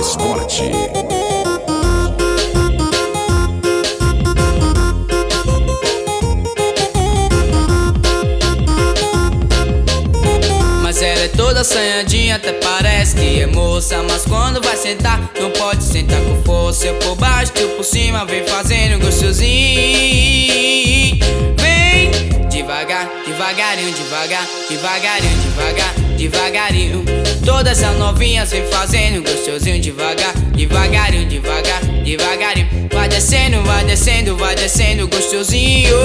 Esporte. Mas ela é toda assanhadinha, até parece que é moça. Mas quando vai sentar, não pode sentar com força. Eu por baixo, tu por cima, vem fazendo gostosinho. Vem devagar, devagarinho, devagar, devagarinho, devagar, devagarinho. Todas as novinhas vem fazendo gostosinho, devagar, devagarinho, devagar, devagarinho. Vai descendo, vai descendo, vai descendo gostosinho.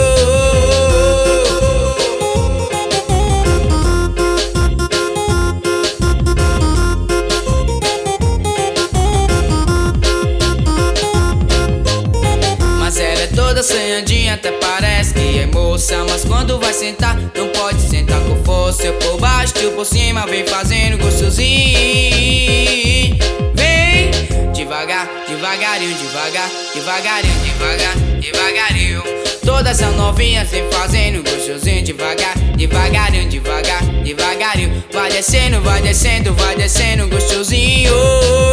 Toda assanhadinha, até parece que é moça. Mas quando vai sentar, não pode sentar com força. Eu por baixo, tu por cima, vem fazendo gostosinho. Vem devagar, devagarinho, devagar, devagarinho, devagar, devagarinho. Todas as novinhas vem fazendo gostosinho, devagar, devagarinho, devagar, devagarinho. Vai descendo, vai descendo, vai descendo gostosinho.